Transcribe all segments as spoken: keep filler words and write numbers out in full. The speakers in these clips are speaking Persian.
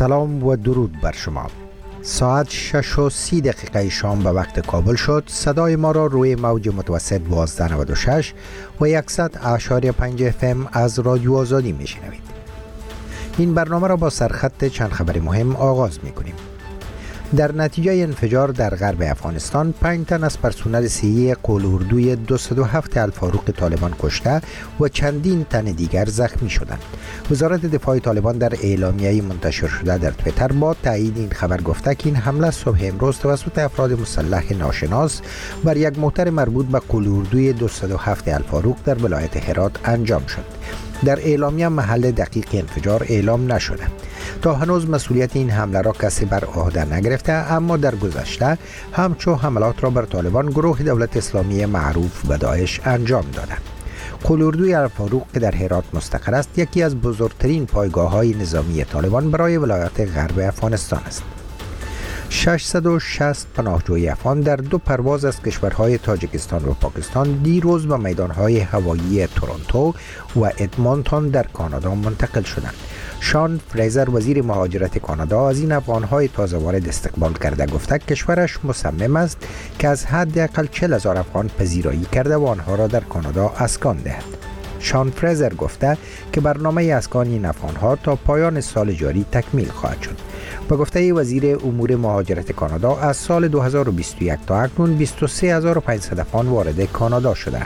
سلام و درود بر شما. ساعت شش و سی دقیقه شام به وقت کابل شد. صدای ما را روی موج متوسط دوازده نود و شش و صد اعشاری پنج اف ام از رادیو آزادی می شنوید. این برنامه را با سرخط چند خبر مهم آغاز می کنیم. در نتیجه انفجار در غرب افغانستان پنج تن از پرسنل سی‌ای قول-اردوی دویست و هفت الفاروق طالبان کشته و چندین تن دیگر زخمی شدند. وزارت دفاع طالبان در اعلامیه‌ای منتشر شده در توییتر با تایید این خبر گفته که این حمله صبح امروز توسط افراد مسلح ناشناس بر یک موتر مربوط به قول-اردوی دویست و هفت الفاروق در ولایت هرات انجام شد. در اعلامیه محل دقیق انفجار اعلام نشده. تا هنوز مسئولیت این حمله را کسی بر عهده نگرفته، اما در گذشته همچو حملات را بر طالبان گروه دولت اسلامی معروف به داعش انجام داده. قول-اردوی الفاروق که در هرات مستقر است، یکی از بزرگترین پایگاه‌های نظامی طالبان برای ولایت غرب افغانستان است. ششصد و شصت پناهجوی افغان در دو پرواز از کشورهای تاجیکستان و پاکستان دیروز به میدانهای هوایی تورنتو و ادمونتون در کانادا منتقل شدند. شان فریزر وزیر مهاجرت کانادا از این افغانهای تازه وارد استقبال کرده گفته کشورش مصمم است که از حداقل چهل هزار افغان پذیرایی کرده و آنها را در کانادا اسکان دهد. شان فریزر گفته که برنامه اسکان این افغانها تا پایان سال جاری تکمیل خواهد شد. با گفته وزیر امور مهاجرت کانادا از سال دو هزار و بیست و یک تا اکنون بیست و سه هزار و پانصد افغان وارد کانادا شده‌اند.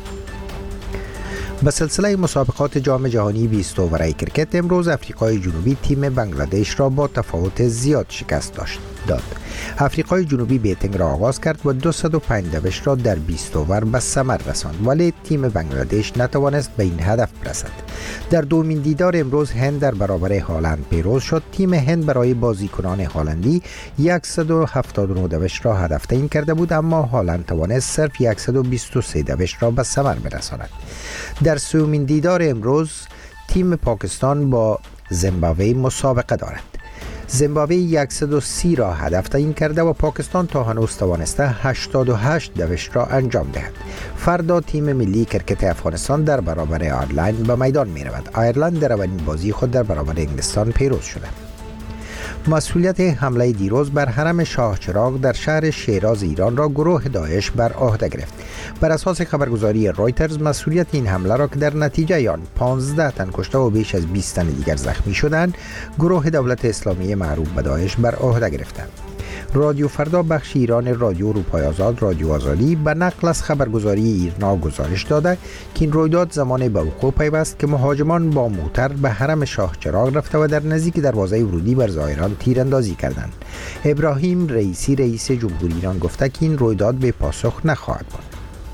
به سلسله مسابقات جام جهانی بیست اووره کرکت امروز افریقای جنوبی تیم بنگلادش را با تفاوت زیاد شکست داشت داد. افریقای جنوبی بیتینگ را آغاز کرد و دویست و پنج دوش را در بیست اوور به ثمر رساند، ولی تیم بنگلادش نتوانست به این هدف برسد. در دومین دیدار امروز هند در برابر هالند پیروز شد. تیم هند برای بازیکنان هالندی صد و هفتاد و نه دوش را هدف تعیین کرده بود، اما هالند توانست صرف صد و بیست و سه دوش را به ثمر برساند. در سومین دیدار امروز تیم پاکستان با زیمبابوه مسابقه دارد. زیمبابوه صد و سی را هدف تعیین کرده و پاکستان تا هنوز توانسته هشتاد و هشت دوش را انجام دهد. فردا تیم ملی کرکت افغانستان در برابر آیرلند به میدان می رود. آیرلند در اولین بازی خود در برابر انگلستان پیروز شده. مسئولیت حمله دیروز بر حرم شاه چراغ در شهر شیراز ایران را گروه داعش بر عهده گرفت. بر اساس خبرگزاری رویترز مسئولیت این حمله را که در نتیجه آن پانزده تن کشته و بیش از بیست تن دیگر زخمی شدند، گروه دولت اسلامی معروف به داعش بر عهده گرفتند. رادیو فردا بخش ایران رادیو روپای آزاد رادیو آزادی به نقل از خبرگزاری ایرنا گزارش داده که این رویداد زمان به وقوع پیوست که مهاجمان با موتر به حرم شاه چراغ رفته و در نزدیک دروازه ورودی بر زائران تیراندازی کردند. ابراهیم رئیسی رئیس جمهوری ایران گفته که این رویداد به پاسخ نخواهد بود.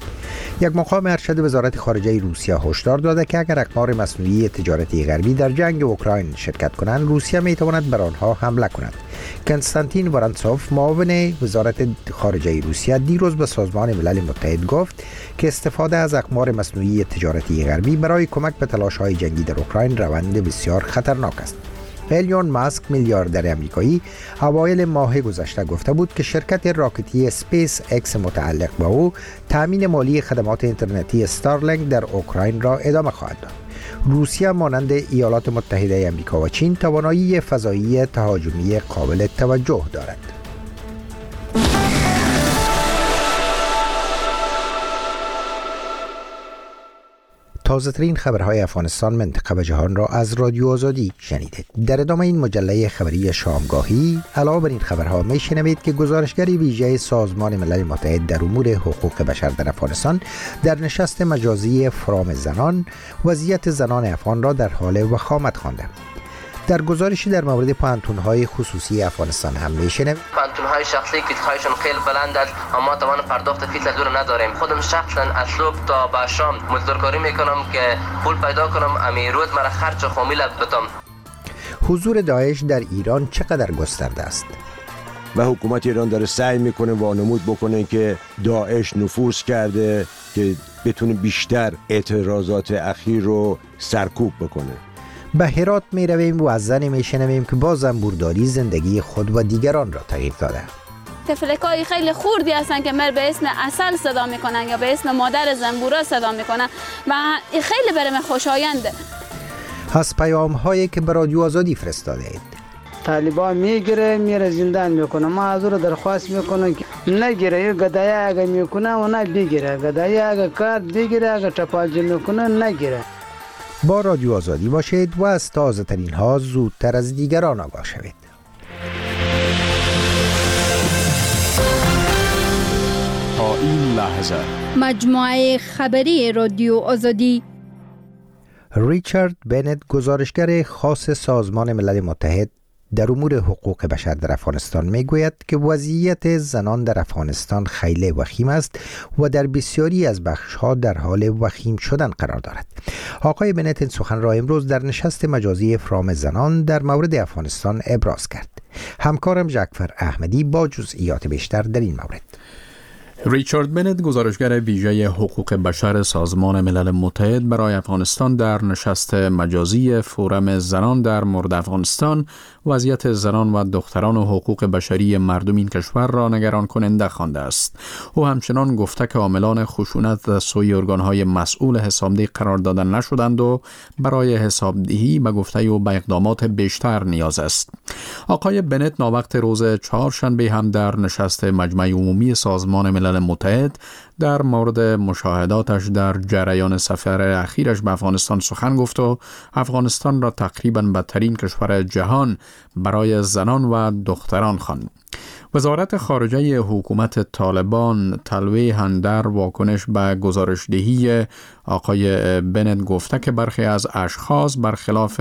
یک مقام ارشد وزارت خارجه روسیه هشدار داده که اگر اقمار مصنوعی تجارتی غربی در جنگ اوکراین شرکت کنند، روسیه می تواند بر آنها حمله کند. کنستانتین ورانتسوف معاون وزارت خارجه روسیه دیروز به سازمان ملل متحد گفت که استفاده از اقمار مصنوعی تجارتی غربی برای کمک به تلاش‌های جنگی در اوکراین روند بسیار خطرناک است. ایلون ماسک میلیاردر آمریکایی اوایل ماه گذشته گفته بود که شرکت راکتی اسپیس اکس متعلق به او تامین مالی خدمات اینترنتی استارلینک در اوکراین را ادامه خواهد داد. روسیه مانند ایالات متحده آمریکا و چین توانایی فضایی تهاجمی قابل توجه دارد. تازه ترین خبرهای افغانستان، منطقه و جهان را از رادیو آزادی شنیدید. در ادامه این مجله خبری شامگاهی علاوه بر این خبرها می شنوید که گزارشگر ویژه سازمان ملل متحد در امور حقوق بشر در افغانستان در نشست مجازی فرام زنان وضعیت زنان افغان را در حال وخامت خوانده. در گزارشی در مورد پانتون‌های خصوصی افغانستان هم می‌شنویم. پانتون‌های شخصی که خواهشون خیلی بلند است، اما توان پرداخت فیس دور نداریم. خودم شخصا از صبح تا به شام مزدورکاری میکنم که پول پیدا کنم، امی روز مرا خرج خامیل بدم. حضور داعش در ایران چقدر گسترده است؟ و حکومت ایران داره سعی میکنه وانمود بکنه که داعش نفوذ کرده که بتونه بیشتر اعتراضات اخیر رو سرکوب بکنه. به هرات می رویم و از زنی می شنویم که با زنبورداری زندگی خود و دیگران را تغییر داده. تفلکای خیلی خوردی هستن که مر به اسم اصل صدا میکنن یا به اسم مادر زنبورا صدا میکنن و خیلی برای من خوشاینده. از پیام هایی که به رادیو آزادی فرستاده اید. طالبان میگیره میره زندان میکنه. ما از او درخواست میکنم که نگیره، یه گدایی اگه میکنه و نه بگیره، گدایی اگه کارت بگیره، اگه تپالجی میکنه نگیره. با رادیو آزادی باشید و از تازه ترین ها زودتر از دیگران آگاه شوید. تا این لحظه مجموعه خبری رادیو آزادی. ریچارد بنت، گزارشگر خاص سازمان ملل متحد در امور حقوق بشر در افغانستان میگوید که وضعیت زنان در افغانستان خیلی وخیم است و در بسیاری از بخش‌ها در حال وخیم شدن قرار دارد. آقای بنت این سخن را امروز در نشست مجازی افرام زنان در مورد افغانستان ابراز کرد. همکارم ژکفر احمدی با جزئیات بیشتر در این مورد. ریچارد بنت، گزارشگر ویژه حقوق بشر سازمان ملل متحد برای افغانستان، در نشست مجازی فورم زنان در مورد افغانستان وضعیت زنان و دختران و حقوق بشری مردم این کشور را نگران کننده خوانده است. او همچنان گفته که عاملان خشونت از سوی ارگان‌های مسئول حسابدهی قرار داده نشدند و برای حسابدهی به گفته او به اقدامات بیشتر نیاز است. آقای بنت ناوقت روز چهارشنبه هم در نشست مجمع عمومی سازمان ملل متحد در مورد مشاهداتش در جریان سفر اخیرش به افغانستان سخن گفت و افغانستان را تقریباً بدترین کشور جهان برای زنان و دختران خواند. وزارت خارجه حکومت طالبان تلویحاً در واکنش به گزارشدهی آقای بنت گفته که برخی از اشخاص برخلاف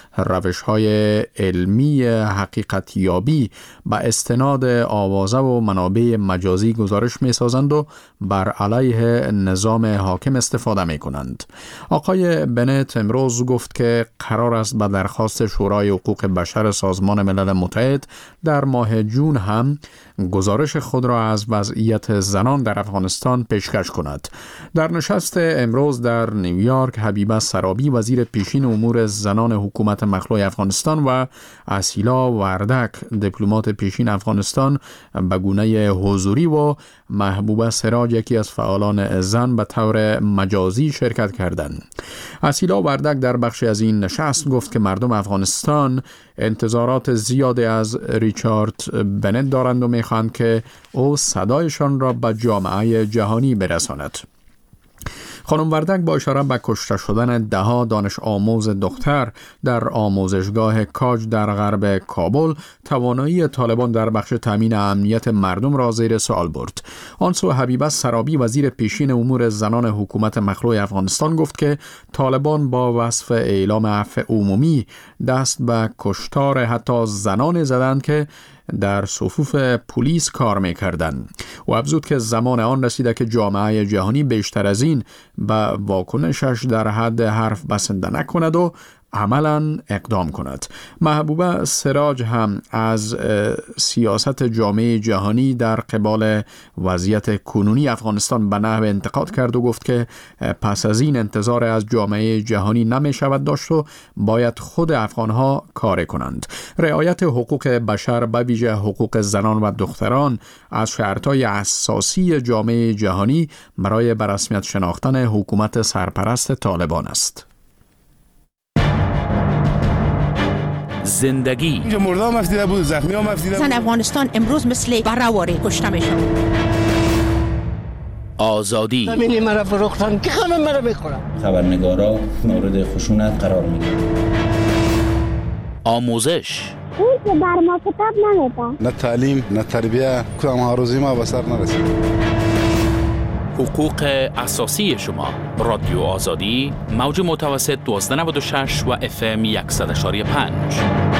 روش‌های علمی حقیقتیابی به استناد آوازه و منابع مجازی گزارش می‌سازند و بر علیه نظام حاکم استفاده می‌کنند. آقای بنت امروز گفت که قرار است به درخواست شورای حقوق بشر سازمان ملل متحد در ماه جون هم گزارش خود را از وضعیت زنان در افغانستان پیشکش کند. در نشست امروز در نیویورک، حبیبه سرابی، وزیر پیشین امور زنان حکومت مخلوع افغانستان، و اسیلا وردک، دیپلمات پیشین افغانستان، به گونه حضوری و محبوبه سراج، یکی از فعالان زن، به طور مجازی شرکت کردند. اسیلا وردک در بخشی از این نشست گفت که مردم افغانستان انتظارات زیادی از ریچارد بنت دارند و میخواهند که او صدایشان را به جامعه جهانی برساند. خانم وردک با اشاره به کشته شدن دهها دانش آموز دختر در آموزشگاه کاج در غرب کابل، توانایی طالبان در بخش تامین امنیت مردم را زیر سوال برد. آنسو حبیبه سرابی، وزیر پیشین امور زنان حکومت مخلوع افغانستان، گفت که طالبان با وصف اعلام عفو عمومی دست به کشتار حتی زنان زدند که در صفوف پلیس کار می‌کردند. و افزود که زمان آن رسیده که جامعه جهانی بیشتر از این به واکنشش در حد حرف بسنده نکند و عملاً اقدام کند. محبوبه سراج هم از سیاست جامعه جهانی در قبال وضعیت کنونی افغانستان به نحو انتقاد کرد و گفت که پس از این انتظار از جامعه جهانی نمی شود داشت و باید خود افغانها کار کنند. رعایت حقوق بشر، به ویژه حقوق زنان و دختران، از شرطهای اساسی جامعه جهانی برای به رسمیت شناختن حکومت سرپرست طالبان است. زندگی اینجا مرده هم افتیده بود، زخمی هم افتیده بود. زن افغانستان امروز مثل برآواره کشته میشن. آزادی زمینی مرا فروختن که همه مرا میخورن. خبرنگارا مورد خشونت قرار میگیرن. آموزش اون که بر ما کتاب نمیده. نه تعلیم نه تربیه، کدام آرزوی ما به سر نرسید. حقوق اساسی شما. رادیو آزادی، موج متوسط دوازده نود و شش و اف ام صد و یک و پنج.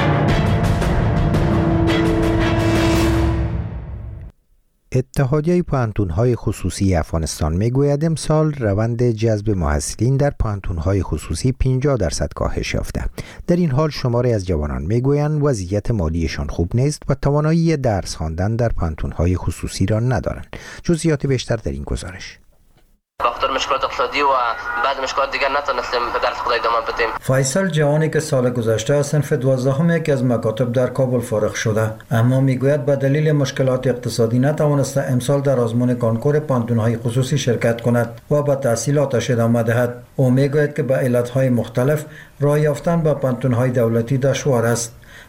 اتحادیه پوهنتون‌های خصوصی افغانستان میگوید امسال روند جذب محصلین در پوهنتون‌های خصوصی پنجاه درصد کاهش یافته. در این حال شماری از جوانان میگویند وضعیت مالیشان خوب نیست و توانایی درس خواندن در پوهنتون‌های خصوصی را ندارند. جزئیات بیشتر در این گزارش. بخاطر مشکلات اقتصادی و بعد مشکلات دیگر نتونستیم به درس خود ادامه بدیم. فیصل جوانی که سال گذشته از صنف دوازدهم یکی از مکاتب در کابل فارغ شده، اما میگوید به دلیل مشکلات اقتصادی نتوانسته امسال در آزمون کنکور پوهنتون‌های خصوصی شرکت کند و به تحصیلاتش ادامه دهد. او میگوید که به علت‌های مختلف راه یافتن به پوهنتون‌های دولتی دشوار است.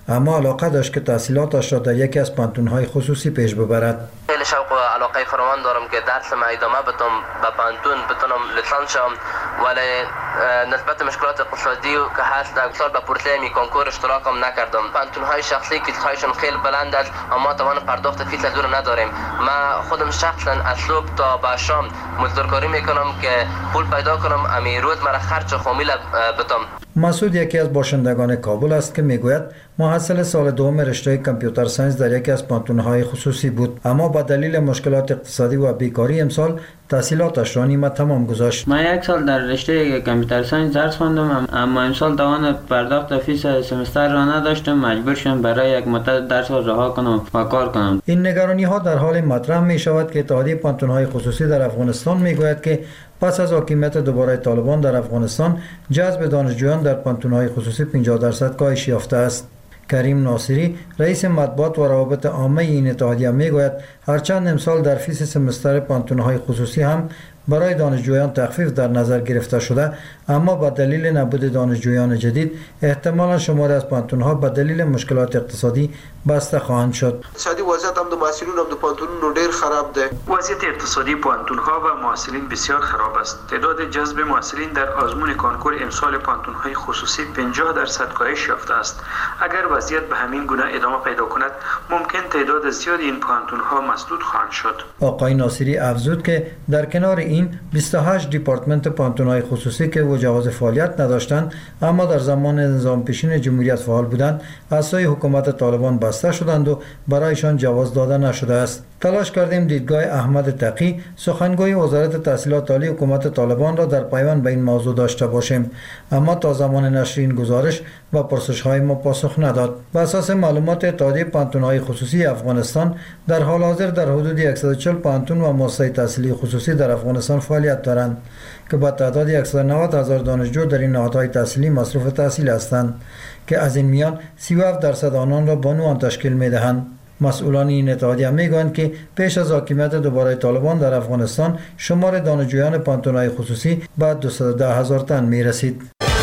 اما علاقه داشت که تحصیلاتش را در یکی از پانتون‌های خصوصی پیش ببرد. خیلی شوق و علاقه فراوان دارم که درس ما ادامه بدم، به پانتون بتونم لیسانس شم، ولی نسبت مشکلات اقتصادی که هست در سال به پورتلی می کنکور اشتراکم نکردم. پانتون های شخصی که خواهشون خیلی بلند است اما توان پرداخت فیس دور نداریم. ما خودم شخصا از صبح تا به شام مزدورکاری میکنم که پول پیدا کنم امی روز مرا خرج خامیل بدم. مسعود یکی از باشندگان کابل است که میگوید محصل سال دوم رشته کامپیوتر ساینس در یکی از پانتون‌های خصوصی بود، اما با دلیل مشکلات اقتصادی و بیکاری امسال تحصیلاتش را نیمه تمام گذاشت. من یک سال در رشته کامپیوتر ساینس درس خواندم، اما امسال توان پرداخت فیس سمستر را نداشتم، مجبور شدم برای یک مدت درس را رها کنم و کار کنم. این نگرانی ها در حال مطرح می شود که اتحادیه پانتون‌های خصوصی در افغانستان میگوید که پس از حاکمیت دوباره طالبان در افغانستان جذب دانشجویان در پانتون‌های خصوصی پنجاه درصد کاهش یافته است. کریم ناصری رئیس مطبوعات و روابط عامه این اتحادیه میگوید هرچند امسال در فیس سمستر پانتون‌های خصوصی هم برای دانشجویان تخفیف در نظر گرفته شده، اما با دلیل نبود دانشجویان جدید احتمالا شماری از پانتون‌ها به دلیل مشکلات اقتصادی بسته خواهند شد. اقتصادی وضعیت هم د محصلین هم د پانتونونو ډیر خراب ده. وضعیت اقتصادی پانتون‌ها و محصلین بسیار خراب است. تعداد جذب محصلین در آزمون کانکور امسال پانتون‌های خصوصی پنجاه درصد کاهش یافته است. اگر وضعیت به همین گونه ادامه پیدا کند، ممکن تعداد زیادی این پانتون‌ها مسدود خواهند شد. آقای ناصری افزود که در کنار این بیست و هشت دیپارتمنت پانتون‌های خصوصی که وجواز فعالیت نداشتند اما در زمان نظام پیشین جمهوریت فعال بودند از سوی حکومت طالبان بسته شدند و برایشان جواز داده نشده است. تلاش کردیم دیدگاه احمد تقی سخنگوی وزارت تحصیلات عالی حکومت طالبان را در پیوند به این موضوع داشته باشیم، اما تا زمان نشر این گزارش و پرسش‌های ما پاسخ نداد. بر اساس معلومات اتحادیه پانتون‌های خصوصی افغانستان در حال حاضر در حدود صد و چهل پانتون و مؤسسه تحصیلی خصوصی در افغانستان فعالیت دارند که با تعداد صد و نود هزار دانشجو در این نهادهای تحصیلی مصروف تحصیل هستند که از این میان سی و هفت درصد آنان را بانوان تشکیل می‌دهند. مسئولان این اتحادیه میگویند که پیش از حاکمیت دوباره طالبان در افغانستان شمار دانشجویان پانتون‌های خصوصی به دویست و ده هزار تن میرسید.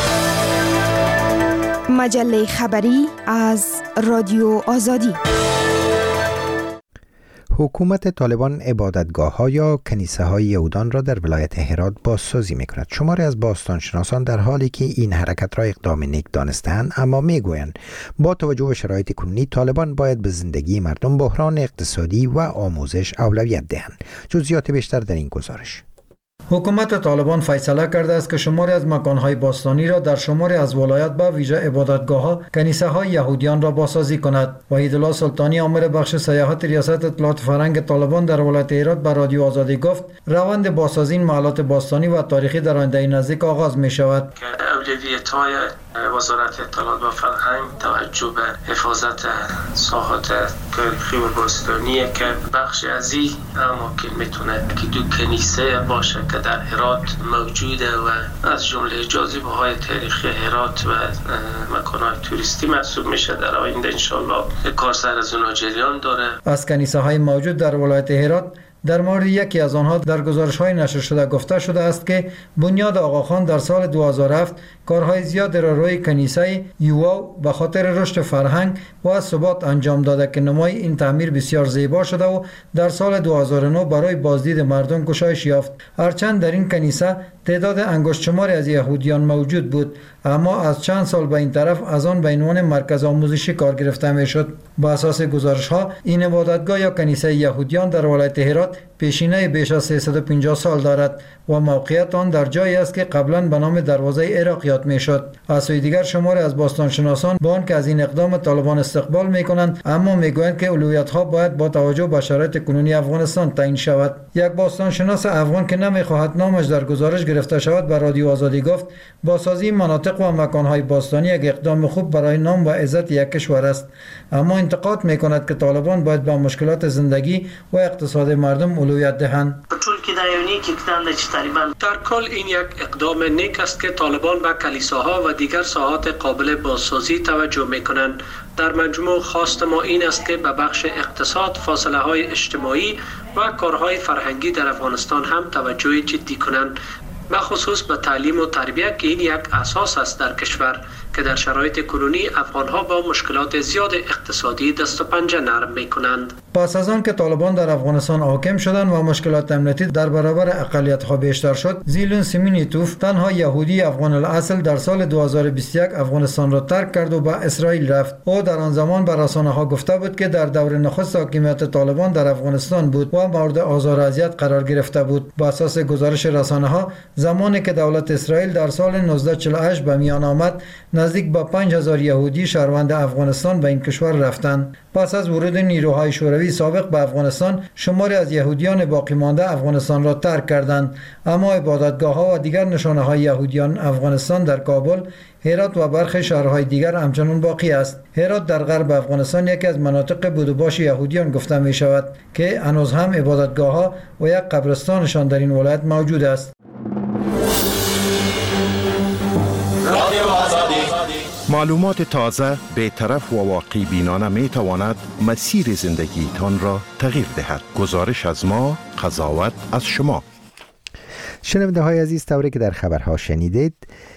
مجله خبری از رادیو آزادی. حکومت طالبان عبادتگاه‌ها یا کنیسه‌های یهودان را در ولایت هرات بازسازی می‌کند. شماری از باستانشناسان در حالی که این حرکت را اقدام نیک دانسته‌اند، اما می‌گویند با توجه به شرایط کنونی طالبان باید به زندگی مردم، بحران اقتصادی و آموزش اولویت دهند. جزئیات بیشتر در این گزارش. حکومت طالبان فیصله کرده است که شماری از مکانهای باستانی را در شماری از ولایات به ویژه عبادتگاه‌ها، کنیسه‌های یهودیان را بازسازی کند. وحیدالله سلطانی آمر بخش سیاحت ریاست اطلاعات فرهنگ طالبان در ولایت هرات به رادیو آزادی گفت روند بازسازی این محلات باستانی و تاریخی در آینده نزدیک آغاز می شود. اولویت‌های وزارت اطلاعات و فرهنگ توجه به حفاظت ساحات تاریخی و باستانیه که بخش از این اما که میتونه که دو کنیسه باشه که در هرات موجوده و از جمله جاذبه‌های تاریخی هرات و مکان‌های توریستی محسوب میشه. در آینده انشالله کار سر از اونها جریان داره. از کنیسه‌های موجود در ولایت هرات در مورد یکی از آنها در گزارش‌های نشر شده گفته شده است که بنیاد آقاخان در سال دو هزار و هفت کارهای زیاد را روی کنیسه یوواو به خاطر رشد فرهنگ و ثبات انجام داده که نمای این تعمیر بسیار زیبا شده و در سال دو هزار و نه برای بازدید مردم گشایش یافت. هرچند در این کنیسه تعداد انگشت شماری از یهودیان موجود بود، اما از چند سال به این طرف از آن به عنوان مرکز آموزشی کار گرفته میشد. با اساس گزارش‌ها این عبادتگاه یا کنیسه یهودیان در ولایت هرات پیشینه بیش از سیصد و پنجاه سال دارد و موقعیت آن در جایی است که قبلا به نام دروازه عراق یاد میشد. از سوی دیگر شماری از باستانشناسان با آنکه از این اقدام طالبان استقبال میکنند، اما میگویند که اولویت‌ها باید با توجه به شرایط کنونی افغانستان تعیین شود. یک باستانشناس افغان که نمیخواهد نامش در گزارش گرفته شود به رادیو آزادی گفت بازسازی مناطق و مکان‌های باستانی یک اقدام خوب برای نام و عزت یک کشور است، اما انتقاد میکند که طالبان باید با مشکلات زندگی و اقتصاد مردم اولویت دهند. در کل این یک اقدام نیک است که طالبان به کلیساها و دیگر ساحات قابل بازسازی توجه میکنند. در مجموع خواست ما این است که به بخش اقتصاد، فاصله های اجتماعی و کارهای فرهنگی در افغانستان هم توجه جدی کنند، به خصوص به تعلیم و تربیت که این یک اساس است در کشور که در شرایط کنونی افغانها با مشکلات زیاد اقتصادی دست و پنجه نرم میکنند. پس از آن که طالبان در افغانستان حاکم شدند و مشکلات امنیتی در برابر اقلیت‌ها بیشتر شد، زیلون سیمینیتوف، تنها یهودی افغان الاصل، در سال دو هزار و بیست و یک افغانستان را ترک کرد و به اسرائیل رفت. او در آن زمان به رسانه‌ها گفته بود که در دور نخست حاکمیت طالبان در افغانستان بود و مورد آزار و اذیت قرار گرفته بود. با اساس گزارش رسانه‌ها، زمانی که دولت اسرائیل در سال نوزده چهل و هشت به میان آمد، نزدیک به پنج هزار یهودی شهروند افغانستان به این کشور رفتند. پس از ورود نیروهای شوروی سابق به افغانستان، شماری از یهودیان باقی مانده افغانستان را ترک کردند، اما عبادتگاه‌ها و دیگر نشانه‌های یهودیان افغانستان در کابل، هرات و برخی شهرهای دیگر همچنان باقی است. هرات در غرب افغانستان یکی از مناطق بود و باش یهودیان گفته می شود که هنوز هم عبادتگاه‌ها و یک قبرستانشان در این ولایت موجود است. معلومات تازه، بی‌طرف و واقعی بینانه می تواند مسیر زندگی تان را تغییر دهد. گزارش از ما، قضاوت از شما. شنونده های عزیز، طوری که در خبرها شنیدید،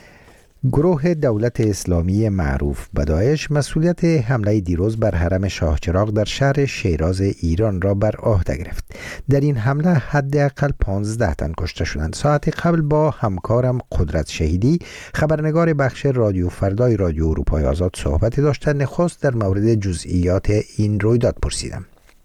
گروه دولت اسلامی معروف به داعش مسئولیت حمله دیروز بر حرم شاه چراغ در شهر شیراز ایران را بر عهده گرفت. در این حمله حداقل پانزده تن کشته شدند. ساعت قبل با همکارم قدرت شهیدی، خبرنگار بخش رادیو فردای رادیو اروپای آزاد، صحبتی داشتند. نخست در مورد جزئیات این رویداد پرسیدم.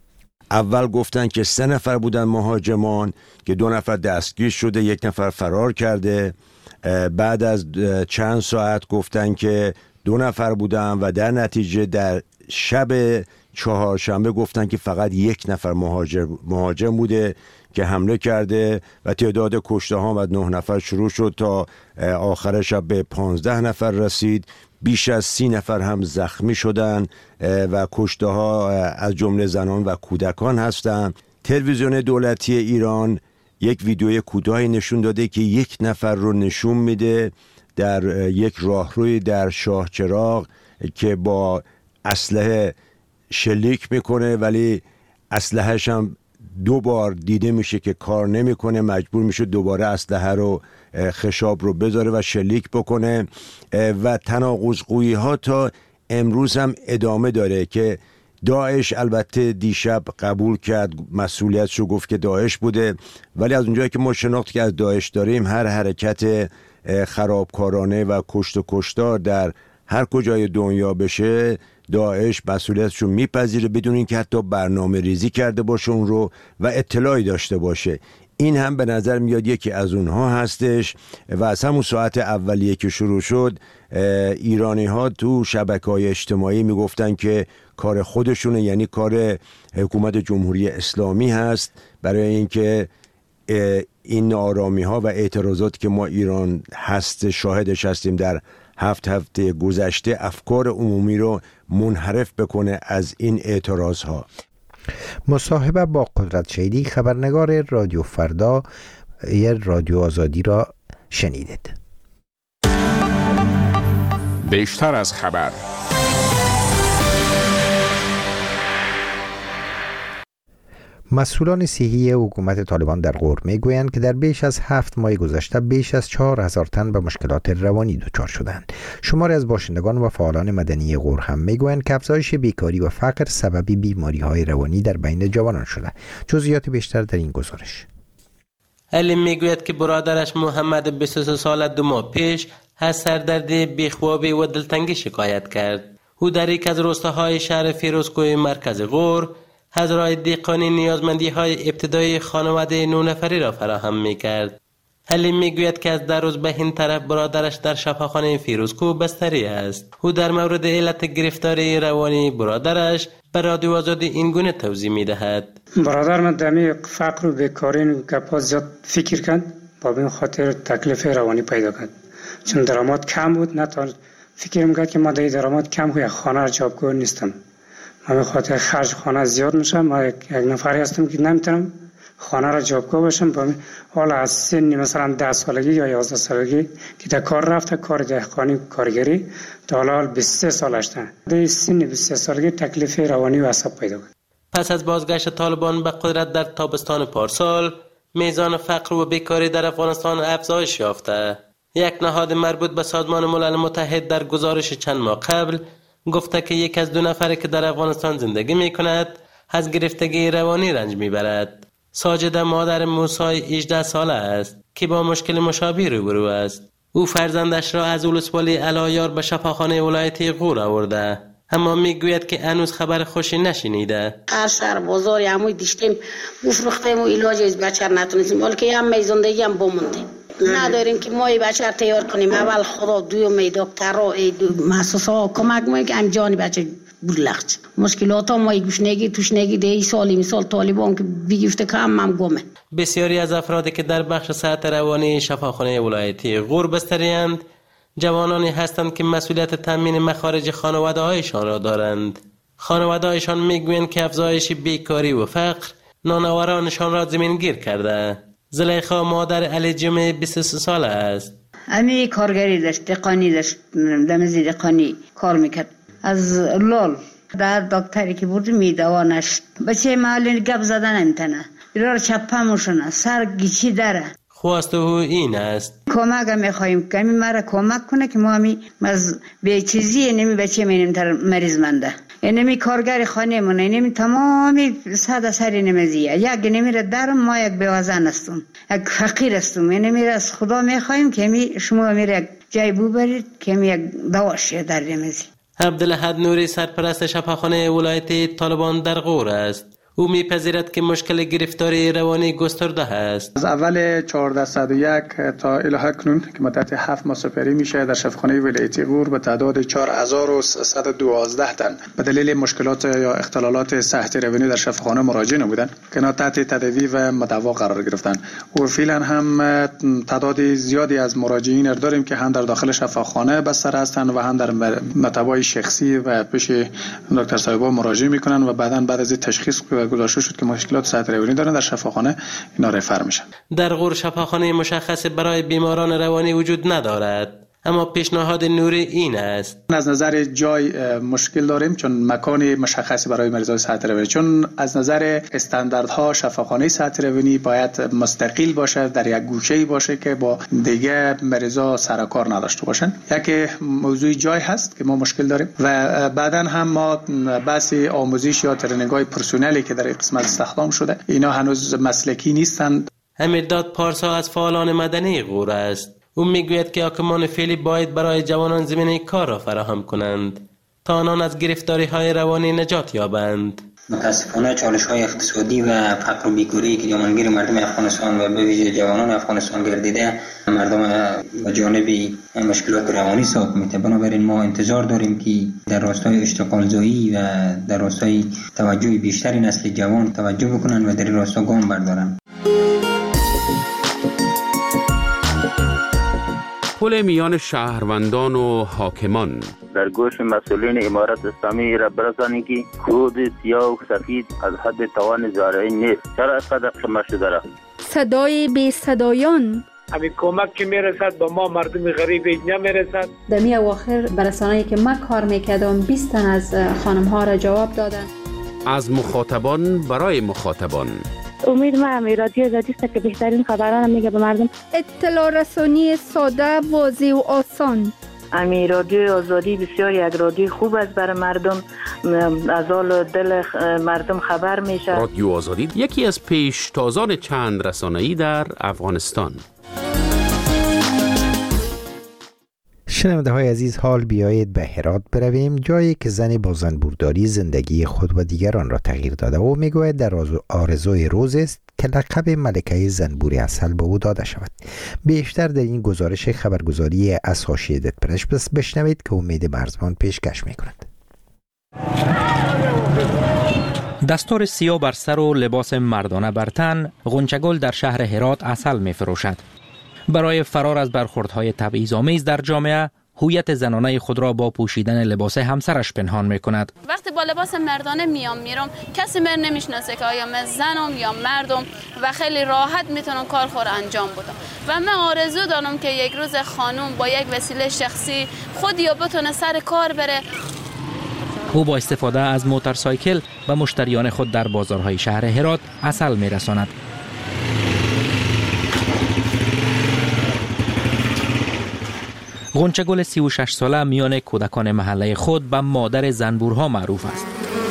اول گفتن که سه نفر بودن مهاجمان که دو نفر دستگیر شده، یک نفر فرار کرده. بعد از چند ساعت گفتن که دو نفر بودن و در نتیجه در شب چهارشنبه گفتن که فقط یک نفر مهاجر مهاجم بوده که حمله کرده و تعداد کشته ها از نه نفر شروع شد تا آخر شب به پانزده نفر رسید. بیش از سی نفر هم زخمی شدن و کشته ها از جمله زنان و کودکان هستند. تلویزیون دولتی ایران یک ویدیوی کوتاهی نشون داده که یک نفر رو نشون میده در یک راهروی در شاه چراغ که با اسلحه شلیک میکنه، ولی اسلحه‌ش هم دو بار دیده میشه که کار نمیکنه، مجبور میشه دوباره اسلحه رو خشاب رو بذاره و شلیک بکنه و تناقض‌گویی ها تا امروز هم ادامه داره که داعش البته دیشب قبول کرد، مسئولیتش رو گفت که داعش بوده، ولی از اونجایی که ما شناخت که از داعش داریم، هر حرکت خرابکارانه و کشت و کشتار در هر کجای دنیا بشه، داعش مسئولیتش رو میپذیره بدون اینکه حتی برنامه ریزی کرده باشه اون رو و اطلاعی داشته باشه. این هم به نظر میاد یکی از اونها هستش و از همون ساعت اولیه که شروع شد ایرانی ها تو شبکه‌های اجتماعی میگفتن که کار خودشونه، یعنی کار حکومت جمهوری اسلامی هست برای اینکه این ناآرامی ها و اعتراضاتی که ما ایران هست شاهدش هستیم در هفت هفته گذشته افکار عمومی رو منحرف بکنه از این اعتراض ها. مصاحبه با قدرت شهیدی، خبرنگار رادیو فردا یا رادیو آزادی را شنیدید. بیشتر از خبر. مسئولان صحی حکومت طالبان در غور میگویند که در بیش از هفت ماه گذشته بیش از چهار هزار تن به مشکلات روانی دچار شدند. شماری از باشندگان و فعالان مدنی غور هم میگویند که افزایش بیکاری و فقر سبب بیماری‌های روانی در بین جوانان شده. جزئیات بیشتر در این گزارش. علی میگوید که برادرش محمد بیست و سه ساله دو ماه پیش از سردردی، بیخوابی و دلتنگی شکایت کرد. او در یک از روستاهای شهر فیروزکوه مرکز غور هزارهای دهقانی نیازمندی‌های ابتدایی خانواده نه نفری را فراهم می‌کرد. حلیم میگوید که از در روز به این طرف برادرش در شفاخانه فیروزکوه بستری است. او در مورد علت گرفتاری روانی برادرش به رادیو آزادی این گونه توضیح می‌دهد. برادر من دمی فقر و بیکاری و گپا زیاد فکر کرد، با این خاطر تکلیف روانی پیدا کرد. چون درآمد کم بود، نه تا فکر می‌کرد که ما در درآمد کم و یک خانه را جابگو نیستم. من به خاطر خرج خانه زیاد میشم، ما یک نفری هستم که نمیتونم خانه را جابگو باشم. حالا از سن مثلا ده سالگی یا یازده سالگی که در کار رفته، کار دهقانی کارگری، تا حالا بیست و سه سالش ده. در سن بیست و سه سالگی تکلیف روانی و عصب پیدا کرد. پس از بازگشت طالبان به قدرت در تابستان پارسال، میزان فقر و بیکاری در افغانستان افزایش یافته. یک نهاد مربوط به سازمان ملل متحد در گزارش چند ماه قبل گفته که یک از دو نفری که در افغانستان زندگی می کند از گرفتگی روانی رنج می برد. ساجده مادر موسی هجده ساله است که با مشکل مشابه روبرو است. او فرزندش را از ولسوالی الایار به شفاخانه ولایتی غور آورده، اما میگوید که هنوز خبر خوشی نشنیده. هر سر بازار هموی دیشتیم بفروختیم و علاج از بچه نتونستیم، ولی که هم زندگی هم بموندیم. نداریم که ما بچه تیار کنیم. اول خدا دوی دکتر را محسوس ها کمک میکنیم که هم جان بچه بلغت. مشکلات ها ما گوشنگی توشنگی ده ای سالی مثال طالبان که بگیفته که هم هم گمه. بسیاری از افرادی که در بخش صحت روانی شفاخانه ولایتی غور بستری‌اند جوانانی هستند که مسئولیت تامین مخارج خانواده هایشان را دارند. خانواده هایشان میگویند که افزایش بیکاری و فقر نانآورانشان را زمینگیر کرده. زلیخا مادر علی جمعه بیست و سه ساله است. امی کارگری داشت، دقانی داشت، دمزی دقانی کار میکرد. از لال در دکتری که بود میدوانش بچه محلی گپ زدن نمیتنه، ایرار چپه موشنه، سر گیچی داره. خواست او این است کمک میخواییم که امی مرا کمک کنه که ما امی از به چیزی نمی بچه مینیم تر مریض منده. اینمی کارگر خانه مونه، اینمی تمامی صد سری نمیزیه. یک نمیره درم، ما یک بیوزن هستم، یک فقیر هستم. اینمی از خدا میخواییم که امی شما میره یک جای ببرید که امی یک دواشه در نمیزی. عبدالحد نوری سرپرست شفاخانه ولایت طالبان در غور است. او میپذیرد که مشکل گرفتاری روانی گسترده است. از اول چهارصد و یک تا الی اکنون که مدت هفت ماه سپری میشه در شفاخانه ولایتی غور به تعداد چهار هزار و صد و دوازده تن به دلیل مشکلات یا اختلالات صحت روانی در شفاخانه مراجع نمودند که اینا تحت تداوی و مداوا قرار گرفتند. و فعلا هم تعداد زیادی از مراجعین داریم که هم در داخل شفاخانه بستر هستند و هم در مطبای شخصی و پیش دکتر صاحبا مراجعه میکنن و بعداً بعد از تشخیص گذاشته شد که مشکلات صحت روانی دارن در شفاخانه اینا رفر میشن. در غور شفاخانه مشخص برای بیماران روانی وجود ندارد، اما پیشنهاد نوری این است. از نظر جای مشکل داریم چون مکان مشخصی برای مریضای صحت روانی، چون از نظر استانداردها شفاخانه صحت روانی باید مستقل باشه، در یک گوشه‌ای باشه که با دیگه مریضا سر کار نداشته باشن. یک موضوع جای هست که ما مشکل داریم و بعداً هم ما بحث آموزش یا ترنینگ‌های پرسنلی که در این قسمت استخدام شده اینا هنوز مسلکی نیستند. حمیدداد پارسا از فعالان مدنی غور است. او میگوید که حاکمان فعلی باید برای جوانان زمینه کار را فراهم کنند تا آنان از گرفتاری های روانی نجات یابند. متاسفانه چالش های اقتصادی و فقر و بیکاری که جامانگیر مردم افغانستان و به ویژه جوانان افغانستان گردیده مردم به جانب مشکلات روانی ساق میته. بنابراین ما انتظار داریم که در راستای اشتغال زایی و در راستای توجه بیشتری نسل جوان توجه بکنن و در این راستا گام بردارن. پل میان شهروندان و حاکمان در گوش مسئولین امارت اسلامی را برسانی که خود سیاه و سفید از حد توان زارعی نیست. چرا از قدر شما شده را؟ صدای بی صدایان همین کمک که میرسد با ما مردم غریب اینجا میرسد. در می اواخر برسانه‌ای که من کار میکردم بیست تن از خانم ها را جواب دادن. از مخاطبان برای مخاطبان. امید من رادیو آزادی است که بهترین خبران میگه به مردم. اطلاع رسانی ساده، واضح و آسان. امی رادیو آزادی بسیار یک رادیو خوب است برای مردم، از حال دل مردم خبر میشه. رادیو آزادی یکی از پیشتازان چند رسانه‌ای در افغانستان. شنونده های عزیز، حال بیایید به هرات برویم، جایی که زن با زنبورداری زندگی خود و دیگران را تغییر داده و میگوید در آرزوی روز است که لقب ملکه زنبور عسل به او داده شود. بیشتر در این گزارش خبرگزاری اسوشییتد پرس بشنوید که امید مرزبان پیشکش میکند. دستار سیاه بر سر و لباس مردانه بر تن، غنچه‌گل در شهر هرات عسل میفروشد. برای فرار از برخوردهای تبعیض‌آمیز در جامعه، هویت زنانه خود را با پوشیدن لباس همسرش پنهان می‌کند. وقتی با لباس مردانه میام میرم، کسی من نمیشناسه که آیا من زنم یا مردم و خیلی راحت میتونم کار خود انجام بدم. و من آرزو دارم که یک روز خانم با یک وسیله شخصی خود یا بتونه سر کار بره. او با استفاده از موتورسایکل و مشتریان خود در بازارهای شهر هرات عسل میرساند. غنچه‌گل سی و شش ساله میان کودکان محله خود به مادر زنبورها معروف است.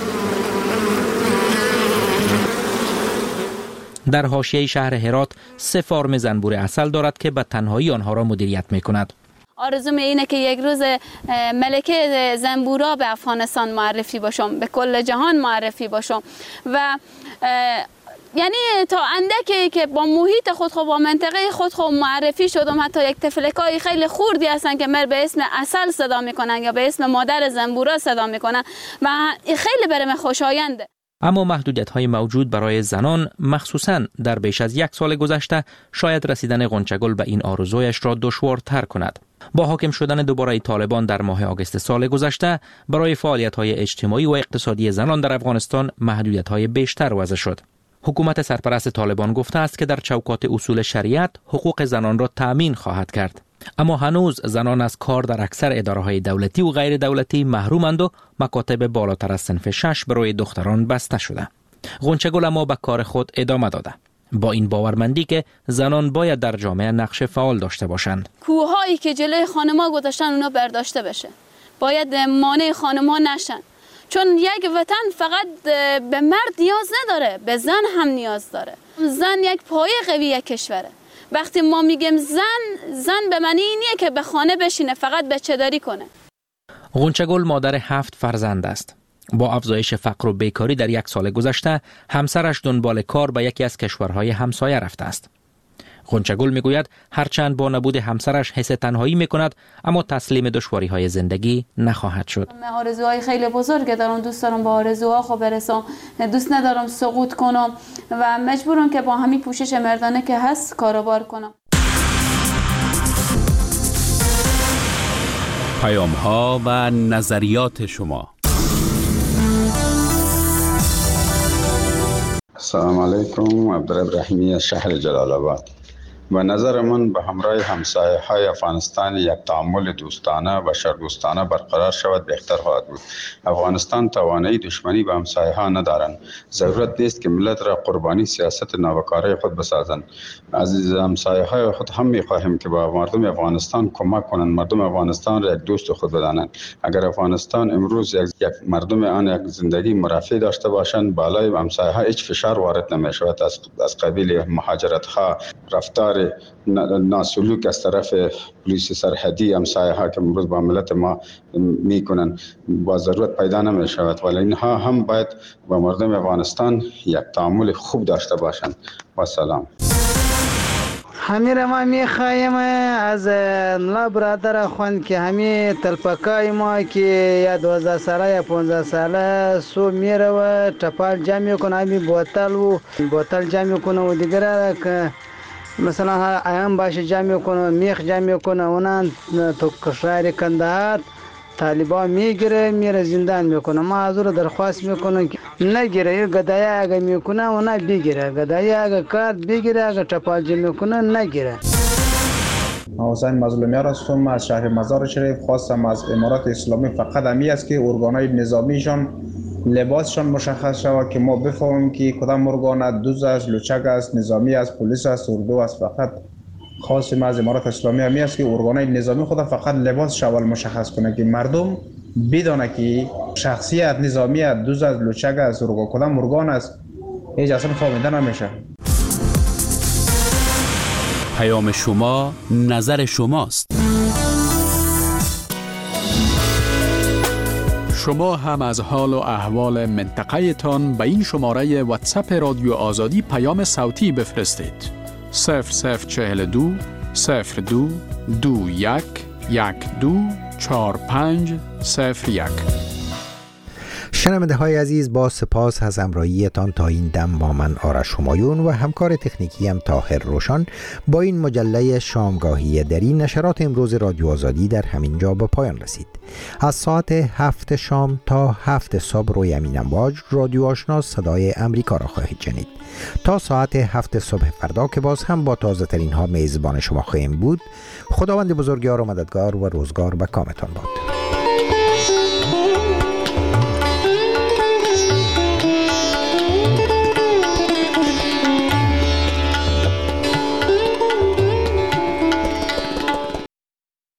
در حاشیه شهر هرات سه فارم زنبور عسل دارد که به تنهایی آنها را مدیریت می‌کند. آرزوم اینه که یک روز ملکه زنبورا به افغانستان معرفی باشم، به کل جهان معرفی باشم و یعنی تا اندکی که با محیط خود خود با منطقه خود خود معرفی شدم. حتی یک تفلکای خیلی خوردی هستن که مر به اسم عسل صدا میکنن یا به اسم مادر زنبورا صدا میکنن و خیلی برام خوشاینده. اما محدودیت‌های موجود برای زنان مخصوصاً در بیش از یک سال گذشته شاید رسیدن غنچه‌گل به این آرزویش را دشوارتر کند. با حاکم شدن دوباره طالبان در ماه آگوست سال گذشته برای فعالیت‌های اجتماعی و اقتصادی زنان در افغانستان محدودیت‌های بیشتر وضع شد. حکومت سرپرست طالبان گفته است که در چوکات اصول شریعت حقوق زنان را تأمین خواهد کرد. اما هنوز زنان از کار در اکثر اداره‌های دولتی و غیر دولتی محرومند و مکاتب بالاتر از صنف شش برای دختران بسته شده. غنچه‌گل اما به کار خود ادامه داده، با این باورمندی که زنان باید در جامعه نقش فعال داشته باشند. کوه‌هایی که جلوی خانم‌ها گذاشتن اونا برداشته بشه. باید مانع خانم‌ها نشن. چون یک وطن فقط به مرد نیاز نداره، به زن هم نیاز داره. زن یک پایه قوی یک کشوره. وقتی ما میگیم زن، زن به معنی اینیه که به خانه بشینه، فقط بچه داری کنه. غنچه‌گل مادر هفت فرزند است. با افزایش فقر و بیکاری در یک سال گذشته همسرش دنبال کار به یکی از کشورهای همسایه رفته است. غنچه‌گل میگوید هرچند با نبود همسرش حس تنهایی میکند اما تسلیم دشواری‌های زندگی نخواهد شد. من آرزوهای خیلی بزرگ دارم، دوست دارم با آرزوها خو برسم، دوست ندارم سقوط کنم و مجبورم که با همین پوشش مردانه که هست کاروبار کنم. پیام‌ها و نظریات شما. السلام علیکم، عبدالرب رحیمی از شهر جلال آباد. به نظر من به همراه همسایه های افغانستان یک تعامل دوستانه و بشردوستانه برقرار شود بهتر خواهد بود. افغانستان توانایی دشمنی به همسایه ها ندارند. ضرورت نیست که ملت را قربانی سیاست ناوکاره خود بسازند. از همسایه های خود هم می خواهیم که با مردم افغانستان کمک کنند، مردم افغانستان را یک دوست خود بدانند. اگر افغانستان امروز یک, یک مردم آن یک زندگی مرفه داشته باشند، بالای همسایه ها هیچ فشار وارد نمی شود. از از قبیل مهاجرت ها، رفتار ناسلوک از طرف پلیس سرحدی همسایه ها که امروز با ملت ما میکنن با ضرورت پیدا نمی شود، ولی اینها هم باید با مردم افغانستان یک تعامل خوب داشته باشند. با سلام. همین ما میخوایم از ملا برادر خوند که همین تلپکای ما که یا دوازده ساله یا پانزده ساله سو میره و چپال جمع کنه، همین بوتل و بوتل جمع کنه و دیگر که مثلا ایام باشه جمع کنه، میخ جمع کنه، اونان تو کشور کندهار طالبان میگیره میره زندان میکنه. ما حضور درخواست میکنه که نگیره، گدایی اگه میکنه اونا بگیره، گدایی اگه کارت بگیره، اگه چپال جمع میکنه نگیره. حسین مظلومیار هستم از شهر مزار شریف. خواستم از امارات اسلامی فقط همی است که ارگانهای نظامیشان لباسشان مشخص شود که ما بفهمیم که کدام ارگان دوز است، لوچک است، نظامی است، پلیس است، اردو است. فقط خواستم از امارات اسلامی همی است که ارگانهای نظامی خود فقط لباس شوال مشخص کنه که مردم بدونه که شخصیت نظامی است، دوز است، لوچک است، کدام ارگان است، هیچ اصلا فهمیده نمیشه. پیام شما نظر شماست. شما هم از حال و احوال منطقه تان به این شماره واتساپ رادیو آزادی پیام صوتی بفرستید. صفر صفر چهل دو صفر دو دو یک یک دو چهار پنج صفر یک. شنونده های عزیز، با سپاس از همراهیتان تا این دم با من آرش همایون و همکار تکنیکی هم طاهر روشن با این مجله شامگاهی دری نشرات امروز رادیو آزادی در همین جا به پایان رسید. از ساعت هفت شام تا هفت صبح روی امین امواج رادیو آشنا صدای امریکا را خواهید شنید. تا ساعت هفت صبح فردا که باز هم با تازه ترین ها میزبان شما خواهیم بود. خداوند بزرگوار و مددگار و روزگار به کامتان باد.